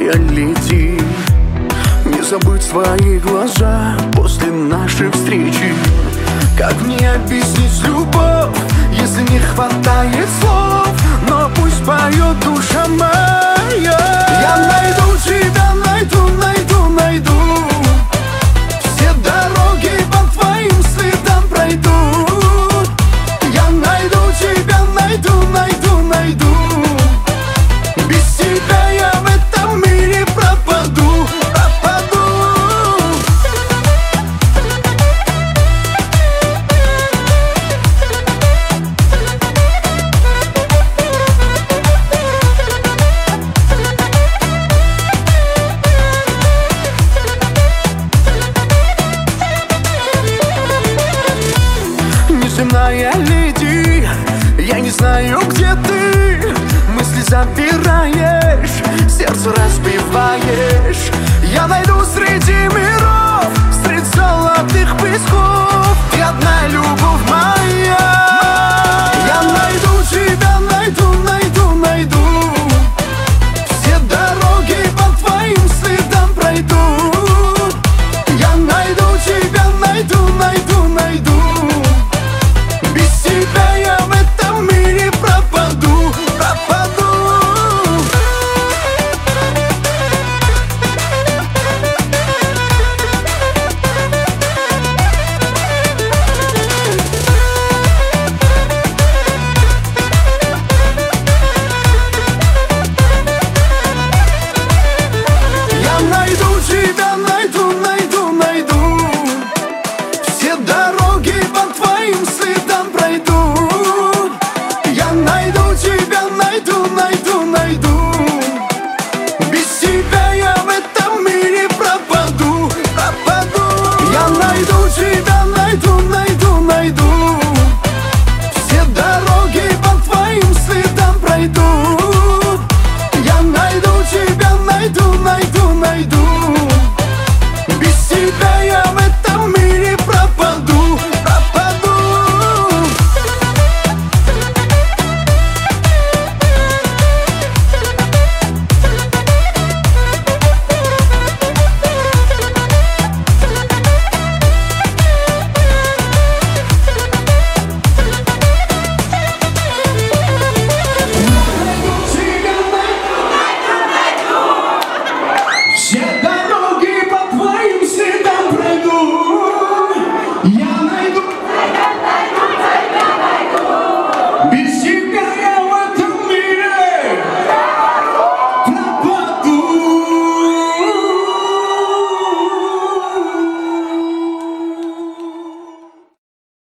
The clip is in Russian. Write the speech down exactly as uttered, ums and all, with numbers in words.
Неземная леди, не забыть свои глаза после нашей встречи. Как мне объяснить любовь, если не хватает слов? Но пусть поет душа моя. Я найду тебя, найду, найду, найду. Все дороги по твоим следам пройду. Я найду тебя, найду, найду, найду. Без тебя я в этом мире пропаду, пропаду. Неземная леди, я не знаю, где ты. Мысли забираешь, сердце разбиваешь. Я найду